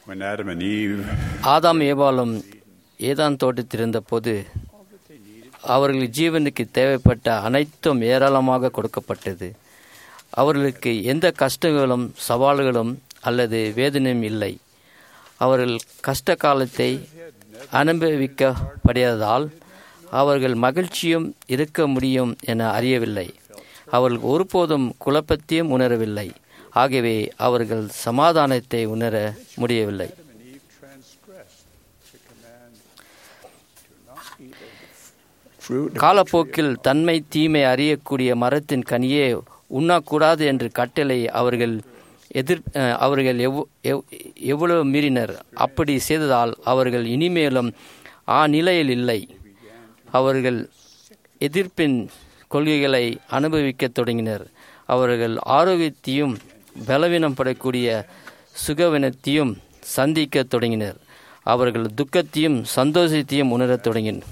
When Adam and Eve ஆதாம் ஏவாளும் ஏதான் தோட்டத்திலிருந்த போது அவர்கள் ஜீவனுக்கு தேவைப்பட்ட அனைத்தும் ஏராளமாக கொடுக்கப்பட்டது. அவர்களுக்கு எந்த கஷ்டங்களும் சவால்களும் அல்லது வேதனையும் இல்லை. அவர்கள் கஷ்ட காலத்தை அனுபவிக்கப்படியதால் அவர்கள் மகிழ்ச்சியும் இருக்க முடியும் என அறியவில்லை. அவர்கள் ஒருபோதும் குழப்பத்தையும் உணரவில்லை. ஆகவே அவர்கள் சமாதானத்தை உணர முடியவில்லை. காலப்போக்கில் தன்மை தீமை அறியக்கூடிய மரத்தின் கனியே உண்ணக்கூடாது என்று கட்டளை அவர்கள் எவ்வளவு மீறினர். அப்படி செய்ததால் அவர்கள் இனிமேலும் நிலையில் இல்லை. அவர்கள் எதிர்ப்பின் கொள்கைகளை அனுபவிக்கத் தொடங்கினர். அவர்கள் ஆரோக்கியத்தையும் பலவீனம் படக்கூடிய சுகவீனத்தையும் சந்திக்க தொடங்கினர். அவர்கள் துக்கத்தையும் சந்தோஷத்தையும் உணரத் தொடங்கினர்.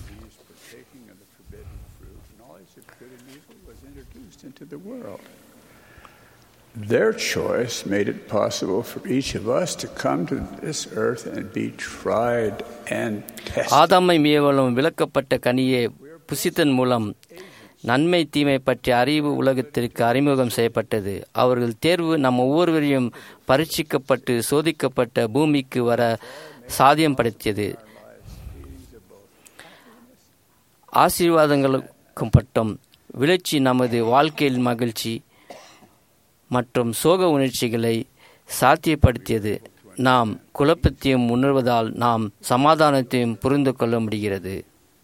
Their choice made it possible for each of us to come to this earth and be tried and tested. ஆதாமை ஏவாளும் விளக்கப்பட்ட கனியை புசித்தன் மூலம் நன்மை தீமை பற்றிய அறிவு உலகத்திற்கு அறிமுகம் செய்யப்பட்டது. அவர்கள் தேர்வு நம் ஒவ்வொருவரையும் பரீட்சிக்கப்பட்டு சோதிக்கப்பட்ட பூமிக்கு வர சாத்தியம் படுத்தியது. ஆசீர்வாதங்களுக்கும் பட்டம் விளைச்சி நமது வாழ்க்கையில் மகிழ்ச்சி மற்றும் சோக உணர்ச்சிகளை சாத்தியப்படுத்தியது. நாம் குழப்பத்தையும் உணர்வதால் நாம் சமாதானத்தையும் புரிந்து கொள்ள முடிகிறது.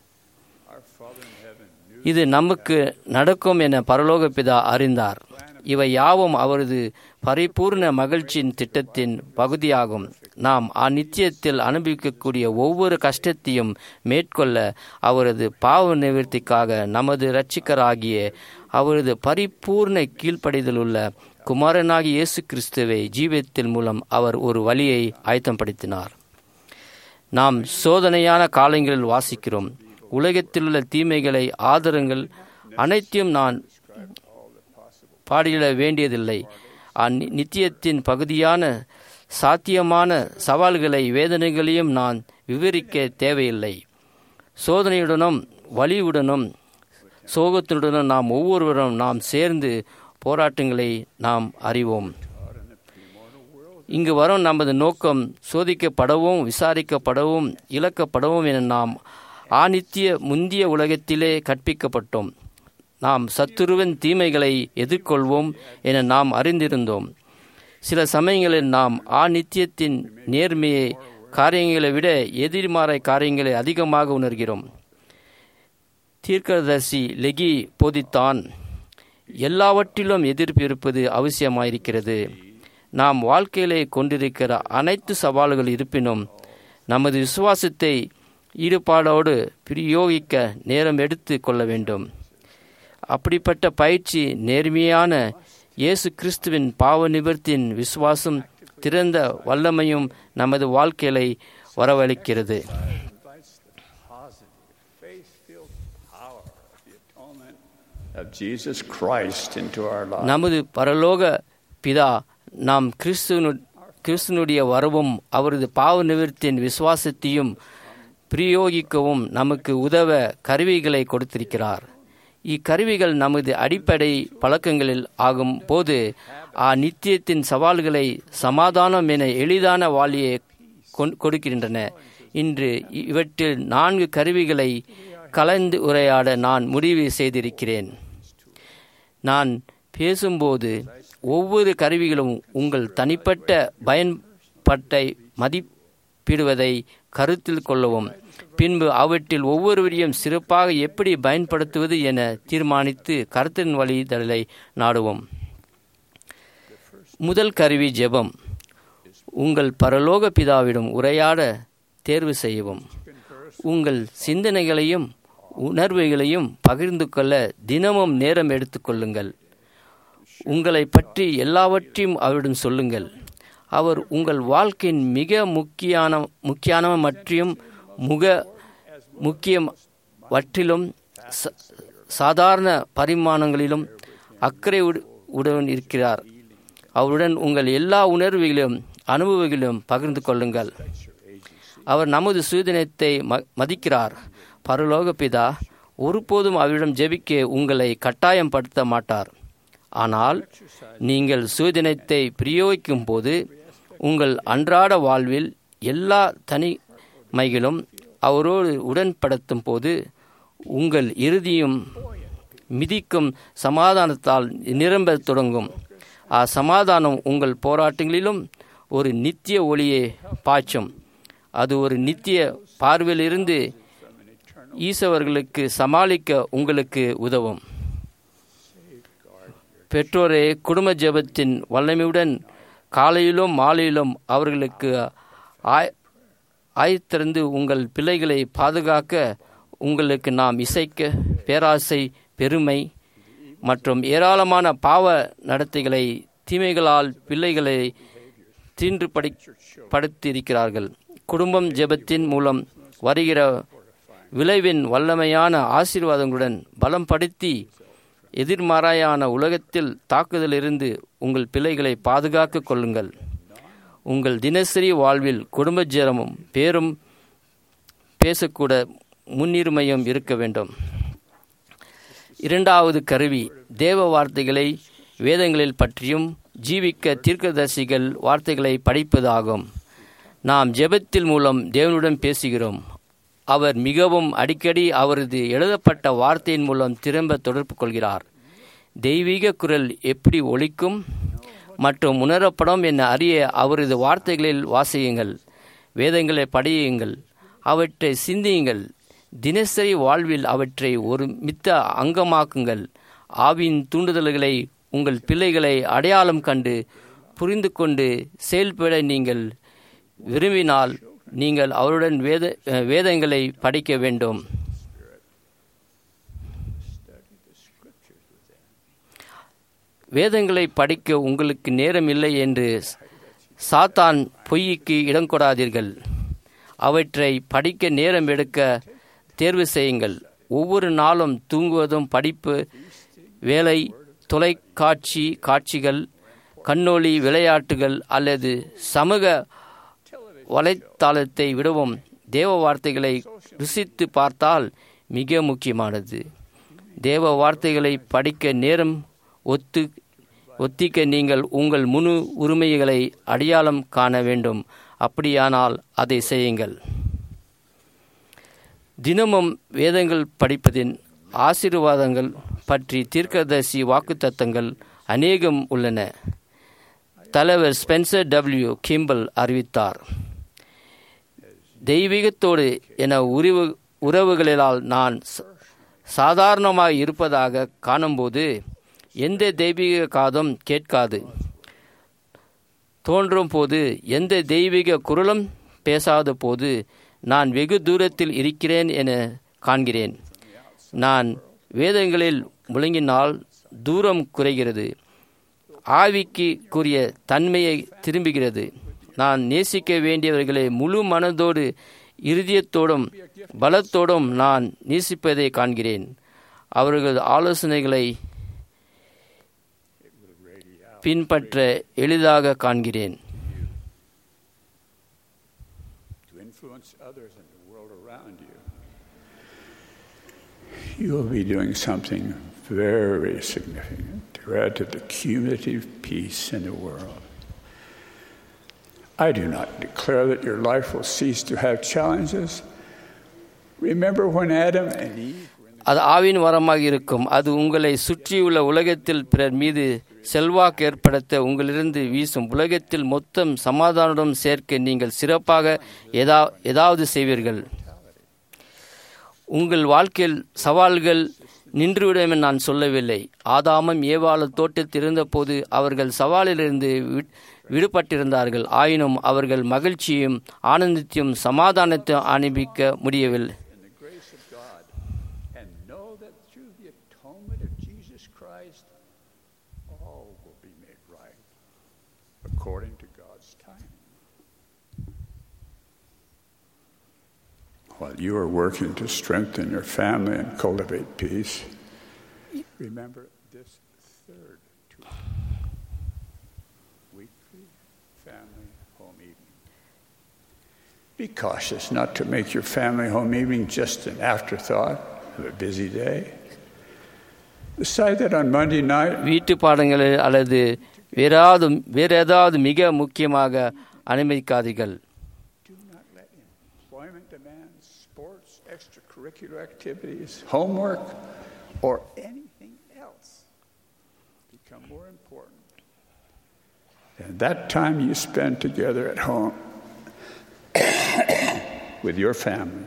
இது நமக்கு நடக்கும் என பரலோக பிதா அறிந்தார். இவை யாவும் அவரது பரிபூர்ண மகிழ்ச்சியின் திட்டத்தின் பகுதியாகும். நாம் அந்நித்தியத்தில் அனுபவிக்கக்கூடிய ஒவ்வொரு கஷ்டத்தையும் மேற்கொள்ள அவரது பாவ நிவர்த்திக்காக நமது இரட்சகராகிய அவரது பரிபூர்ண கீழ்ப்படிதலுள்ள குமாரனாகிய இயேசு கிறிஸ்துவை ஜீவியத்தின் மூலம் அவர் ஒரு வழியை ஆயத்தப்படுத்தினார். நாம் சோதனையான காலங்களில் வாசிக்கிறோம். உலகத்திலுள்ள தீமைகளை ஆதரங்கள் அனைத்தையும் நான் பாடிட வேண்டியதில்லை. நித்தியத்தின் பகுதியான சாத்தியமான சவால்களை வேதனைகளையும் நான் விவரிக்க தேவையில்லை. சோதனையுடனும் வலியுடனும் சோகத்துடனும் நாம் ஒவ்வொருவரும் நாம் சேர்ந்து போராட்டங்களை நாம் அறிவோம். இங்கு வரும் நமது நோக்கம் சோதிக்கப்படவும் விசாரிக்கப்படவும் இழக்கப்படவும் என நாம் ஆநித்திய முந்திய உலகத்திலே கற்பிக்கப்பட்டோம். நாம் சத்துருவின் தீமைகளை எதிர்கொள்வோம் என நாம் அறிந்திருந்தோம். சில சமயங்களில் நாம் நித்தியத்தின் நேர்மையை காரியங்களை விட எதிர்மாறை காரியங்களை அதிகமாக உணர்கிறோம். தீர்க்கதரிசி லெகி போதித்தான், எல்லாவற்றிலும் எதிர்ப்பு இருப்பது அவசியமாயிருக்கிறது. நாம் வாழ்க்கையிலே கொண்டிருக்கிற அனைத்து சவால்கள் இருப்பினும் நமது விசுவாசத்தை ஈடுபாடோடு பிரயோகிக்க நேரம் எடுத்து கொள்ள வேண்டும். அப்படிப்பட்ட பயிற்சி நேர்மையான இயேசு கிறிஸ்துவின் பாவ நிவர்த்தியின் விசுவாசம் திறந்த வல்லமையும் நமது வாழ்க்கையை வரவழைக்கிறது. நமது பரலோக பிதா நாம் கிறிஸ்துனுடைய வரவும் அவரது பாவ நிவர்த்தியின் விசுவாசத்தையும் பிரயோகிக்கவும் நமக்கு உதவ கருவிகளை கொடுத்திருக்கிறார். இக்கருவிகள் நமது அடிப்படை பழக்கங்களில் ஆகும் போது நித்தியத்தின் சவால்களை சமாதானம் என எளிதான வாழியை கொடுக்கின்றன. இன்று இவற்றில் 4 கருவிகளை கலந்து உரையாட நான் முடிவு செய்திருக்கிறேன். நான் பேசும்போது ஒவ்வொரு கருவிகளும் உங்கள் தனிப்பட்ட பயன்பாட்டை மதிப்பிடுவதை கருத்தில் கொள்ளவும், பின்பு அவற்றில் ஒவ்வொருவரையும் சிறப்பாக எப்படி பயன்படுத்துவது என தீர்மானித்து கருத்தின் வழிதலை நாடுவோம். முதல் கருவி ஜெபம். உங்கள் பரலோக பிதாவிடம் உரையாட தேர்வு செய்யவும். உங்கள் சிந்தனைகளையும் உணர்வுகளையும் பகிர்ந்து கொள்ள தினமும் நேரம் எடுத்துக்கொள்ளுங்கள். உங்களை பற்றி எல்லாவற்றையும் அவரிடம் சொல்லுங்கள். அவர் உங்கள் வாழ்க்கையின் மிக முக்கியமான மற்றும் முக்கியவற்றிலும் சாதாரண பரிமாணங்களிலும் அக்கறை உடன் இருக்கிறார். அவருடன் உங்கள் எல்லா உணர்வுகளிலும் அனுபவங்களிலும் பகிர்ந்து கொள்ளுங்கள். அவர் நமது சுயதினத்தை மதிக்கிறார். பரலோக பிதா ஒருபோதும் அவரிடம் ஜெபிக்க உங்களை கட்டாயம் படுத்த மாட்டார். ஆனால் நீங்கள் சுயதினத்தை பிரயோகிக்கும் போது உங்கள் அன்றாட வாழ்வில் எல்லா தனிமைகளும் அவரோடு உடன்படுத்தும் போது உங்கள் இறுதியும் மிதிக்கும் சமாதானத்தால் நிரம்ப தொடங்கும். சமாதானம் உங்கள் போராட்டங்களிலும் ஒரு நித்திய ஒளியை பாய்ச்சும். அது ஒரு நித்திய பார்வையிலிருந்து ஈசவர்களுக்கு சமாளிக்க உங்களுக்கு உதவும். பெற்றோரே, குடும்ப ஜெபத்தின் வல்லமையுடன் காலையிலும் மாலையிலும் அவர்களுக்கு ஆய்த்திறந்து உங்கள் பிள்ளைகளை பாதுகாக்க உங்களுக்கு நாம் இசைக்க பேராசை, பெருமை மற்றும் ஏராளமான பாவ நடத்தைகளை தீமைகளால் பிள்ளைகளை தீன்றுபடுத்தியிருக்கிறார்கள். குடும்பம் ஜெபத்தின் மூலம் வருகிற விளைவின் வல்லமையான ஆசீர்வாதங்களுடன் பலம் படுத்தி எதிர்மறையான உலகத்தில் தாக்குதலிருந்து உங்கள் பிள்ளைகளை பாதுகாக்க கொள்ளுங்கள். உங்கள் தினசரி வாழ்வில் குடும்ப ஜெபமும் பேரும் பேசக்கூட முன்னுரிமையும் இருக்க வேண்டும். இரண்டாவது கருவி தேவ வார்த்தைகளை வேதங்களில் பற்றியும் ஜீவிக்க தீர்க்கதரிசிகள் வார்த்தைகளை படிப்பதாகும். நாம் ஜெபத்தில் மூலம் தேவனுடன் பேசுகிறோம். அவர் மிகவும் அடிக்கடி அவரது எழுதப்பட்ட வார்த்தையின் மூலம் திரும்ப தொடர்பு கொள்கிறார். தெய்வீக குரல் எப்படி ஒலிக்கும் மற்றும் உணரப்படும் என அறிய அவரது வார்த்தைகளில் வாசியுங்கள், வேதங்களை படியுங்கள், அவற்றை சிந்தியுங்கள். தினசரி வாழ்வில் அவற்றை ஒரு மித்த அங்கமாக்குங்கள். ஆவியின் தூண்டுதல்களை உங்கள் பிள்ளைகளை அடையாளம் கண்டு புரிந்து கொண்டு செயல்பட நீங்கள் விரும்பினால் நீங்கள் அவருடன் வேதங்களை படிக்க வேண்டும். வேதங்களை படிக்க உங்களுக்கு நேரம் இல்லை என்று சாத்தான் பொய்க்கு இடம் கொடாதீர்கள். அவற்றை படிக்க நேரம் எடுக்க தேர்வு செய்யுங்கள். ஒவ்வொரு நாளும் தூங்குவதும் படிப்பு, வேலை, தொலைக்காட்சி காட்சிகள், கண்ணொளி விளையாட்டுகள் அல்லது சமூக வலைத்தளத்தை விடவும் தேவ வார்த்தைகளை ருசித்து பார்த்தால் மிக முக்கியமானது. தேவ வார்த்தைகளை படிக்க நேரம் ஒத்திக்க நீங்கள் உங்கள் முழு உரிமைகளை அடையாளம் காண வேண்டும். அப்படியானால் அதை செய்யுங்கள். தினமும் வேதங்கள் படிப்பதின் ஆசீர்வாதங்கள் பற்றி தீர்க்கதரிசி வாக்குத்தத்தங்கள் அநேகம் உள்ளன. தலைவர் ஸ்பென்சர் டபிள்யூ கிம்பல் அறிவித்தார், தெய்வீகத்தோடு என உறவுகளால் நான் சாதாரணமாக இருப்பதாக காணும்போது எந்த தெய்வீக காதும் கேட்காது. தோன்றும் போது எந்த தெய்வீக குரலும் பேசாத போது நான் வெகு தூரத்தில் இருக்கிறேன் என காண்கிறேன். நான் வேதங்களில் முழங்கினால் தூரம் குறைகிறது, ஆவிக்கு கூறிய தன்மையை திரும்புகிறது. நான் நேசிக்க வேண்டியவர்களை முழு மனதோடு இருதயத்தோடும் பலத்தோடும் நான் நேசிப்பதை காண்கிறேன். அவர்கள் ஆலோசனைகளை பின்பற்ற எளிதாக காண்கிறேன். You will be doing something very significant to add to the cumulative peace in the world. I do not declare that your life will cease to have challenges. Remember when Adam and Eve அது ஆவின் வரமாக இருக்கும். அது உங்களை சுற்றியுள்ள உலகத்தில் பிறர் மீது செல்வாக்கு ஏற்படுத்த உங்களிலிருந்து வீசும். உலகத்தில் மொத்தம் சமாதானம் சேர்க்க நீங்கள் சிறப்பாக ஏதாவது செய்வீர்கள். உங்கள் வாழ்க்கையில் சவால்கள் நின்றுவிடும் என நான் சொல்லவில்லை. ஆதாமும் ஏவாளும் தோட்டத்தில் இருந்தபோது அவர்கள் சவாலிலிருந்து விடுபட்டிருந்தார்கள். ஆயினும் அவர்கள் மகிழ்ச்சியும் ஆனந்தத்தையும் சமாதானத்தையும் அனுபவிக்க முடியவில்லை. According to God's time. While you are working to strengthen your family and cultivate peace, remember this third tool: weekly family home Be cautious not to make your family home evening just an afterthought of a busy day. Decide that on Monday night. வீட்டு பாடங்களில் அல்லது வேற ஏதாவது மிக முக்கியமாக அனுமதிக்காதீர்கள். Do not let employment demands, sports, extracurricular activities, homework, or anything else become more important than that time you spend together at home with your family.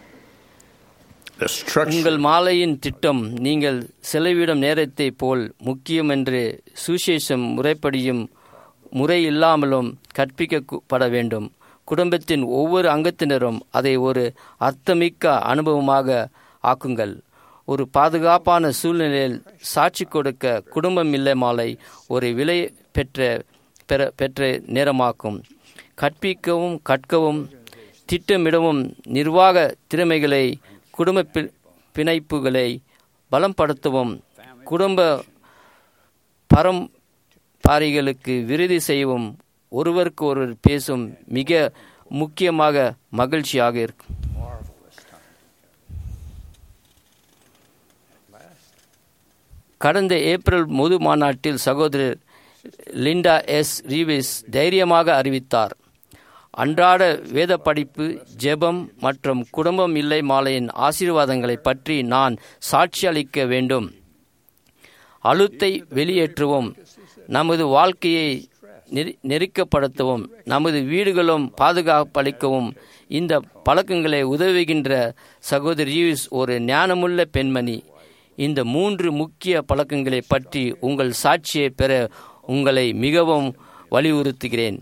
உங்கள் மாலையின் திட்டம் நீங்கள் செலவிடும் நேரத்தை போல் முக்கியம் என்று சுசேஷம் முறைப்படியும் முறை இல்லாமலும் கற்பிக்கப்பட வேண்டும். குடும்பத்தின் ஒவ்வொரு அங்கத்தினரும் அதை ஒரு அர்த்தமிக்க அனுபவமாக ஆக்குங்கள். ஒரு பாதுகாப்பான சூழ்நிலையில் சாட்சி கொடுக்க குடும்பம் இல்லை மாலை ஒரு விலை பெற்ற நேரமாக்கும். கற்பிக்கவும் கற்கவும் திட்டமிடவும் நிர்வாக திறமைகளை குடும்ப பிணைப்புகளை பலப்படுத்தவும் குடும்ப பரம்பரைகளுக்கு விருதி செய்யவும் ஒருவருக்கு ஒருவர் பேசும் மிக முக்கியமாக மகிழ்ச்சியாக இருக்கும். கடந்த ஏப்ரல் பொது மாநாட்டில் சகோதரர் லிண்டா எஸ் ரீவிஸ் தைரியமாக அறிவித்தார், அன்றாட வேத படிப்பு, ஜெபம் மற்றும் குடும்பம் இல்லை மாலையின் ஆசீர்வாதங்களை பற்றி நான் சாட்சி அளிக்க வேண்டும். அழுத்தை வெளியேற்றுவோம், நமது வாழ்க்கையை நெருக்கப்படுத்தவும், நமது வீடுகளும் பாதுகாப்பளிக்கவும் இந்த பழக்கங்களை உதவுகின்ற சகோதரி ரீவிஸ் ஒரு ஞானமுள்ள பெண்மணி. இந்த 3 முக்கிய பழக்கங்களை பற்றி உங்கள் சாட்சியை பெற உங்களை மிகவும் வலியுறுத்துகிறேன்.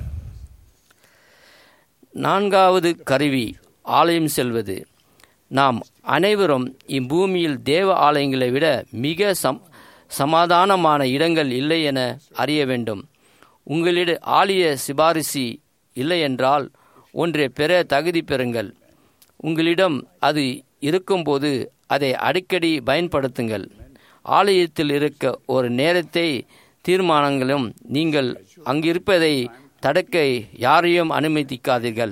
4வது கருவி ஆலயம் செல்வது. நாம் அனைவரும் இப்பூமியில் தேவ ஆலயங்களை விட மிக சமாதானமான இடங்கள் இல்லை என அறிய வேண்டும். உங்களிடம் ஆலய சிபாரிசு இல்லை என்றால் ஒன்றை பெற தகுதி பெறுங்கள். உங்களிடம் அது இருக்கும்போது அதை அடிக்கடி பயன்படுத்துங்கள். ஆலயத்தில் இருக்க ஒரு நேரத்தை தீர்மானங்களும் நீங்கள் அங்கிருப்பதை தடுக்க யாரையும் அனுமதிக்காதீர்கள்.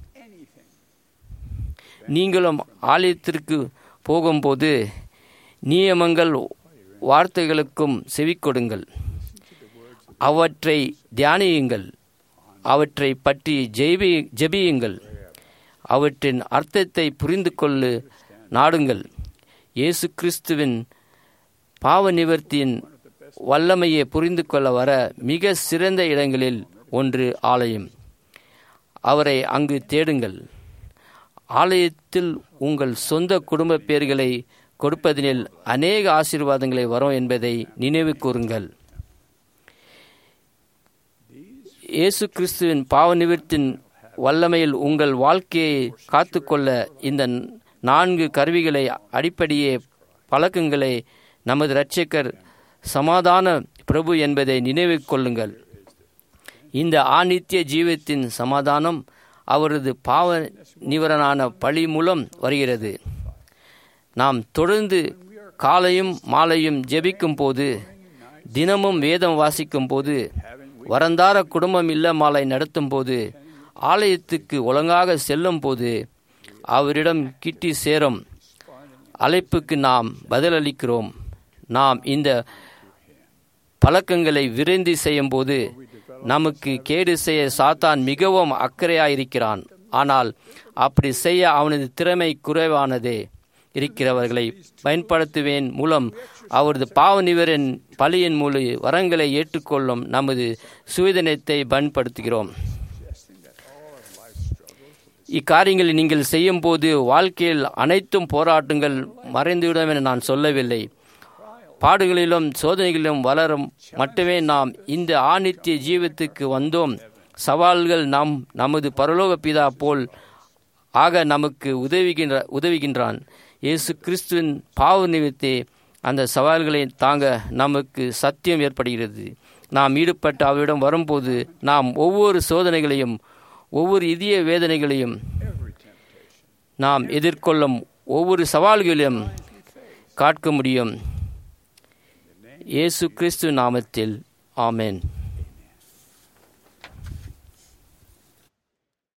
நீங்களும் ஆலயத்திற்கு போகும்போது நியமங்கள் வார்த்தைகளுக்கும் செவிக்கொடுங்கள். அவற்றை தியானியுங்கள், அவற்றை பற்றி ஜெபியுங்கள், அவற்றின் அர்த்தத்தை புரிந்து கொள்ள நாடுங்கள். இயேசு கிறிஸ்துவின் பாவ நிவர்த்தியின் வல்லமையை புரிந்து கொள்ள வர மிக சிறந்த இடங்களில் ஒன்று ஆலயம். அவரை அங்கு தேடுங்கள். ஆலயத்தில் உங்கள் சொந்த குடும்ப பேர்களை கொடுப்பதில் அநேக ஆசீர்வாதங்களை வரும் என்பதை நினைவு கூறுங்கள். இயேசு கிறிஸ்துவின் பாவ நிவர்த்தியின் வல்லமையில் உங்கள் வாழ்க்கையை காத்துக்கொள்ள இந்த 4 கருவிகளை அடிப்படையே பழக்கங்களை நமது இரட்சகர் சமாதான பிரபு என்பதை நினைவு கொள்ளுங்கள். இந்த ஆநித்திய ஜீவத்தின் சமாதானம் அவரது பாவ நிவரணான பழி மூலம் வருகிறது. நாம் தொடர்ந்து காலையும் மாலையும் ஜெபிக்கும் போது, தினமும் வேதம் வாசிக்கும் போது, வரந்தார குடும்பம் இல்ல மாலை நடத்தும் போது, ஆலயத்துக்கு ஒழுங்காக செல்லும் போது, அவரிடம் கிட்டி சேரும் அழைப்புக்கு நாம் பதிலளிக்கிறோம். நாம் இந்த பழக்கங்களை விரைந்து செய்யும் போது நமக்கு கேடு செய்ய சாத்தான் மிகவும் அக்கறையாயிருக்கிறான். ஆனால் அப்படி செய்ய அவனது திறமை குறைவானதே. இருக்கிறவர்களை பயன்படுத்துவேன் மூலம் அவரது பாவ நிவரின் பலியின் மூலம் வரங்களை ஏற்றுக்கொள்ளும் நமது சுயதனத்தை பயன்படுத்துகிறோம். இக்காரியங்களை நீங்கள் செய்யும் போது வாழ்க்கையில் அனைத்தும் போராட்டங்கள் மறைந்துவிடும் என நான் சொல்லவில்லை. பாடுகளிலும் சோதனைகளிலும் வளரும் மட்டுமே நாம் இந்த ஆநித்திய ஜீவத்துக்கு வந்தோம். சவால்கள் நமது பரலோக பிதா போல் ஆக நமக்கு உதவுகின்றான். இயேசு கிறிஸ்துவின் பாவ நிமித்தே அந்த சவால்களை தாங்க நமக்கு சத்தியம் ஏற்படுகிறது. நாம் ஈடுபட்டு அவரிடம் வரும்போது நாம் ஒவ்வொரு சோதனைகளையும் ஒவ்வொரு இதய வேதனைகளையும் நாம் எதிர்கொள்ளும் ஒவ்வொரு சவால்களையும் காட்க முடியும். இயேசு கிறிஸ்து நாமத்தில் ஆமென்.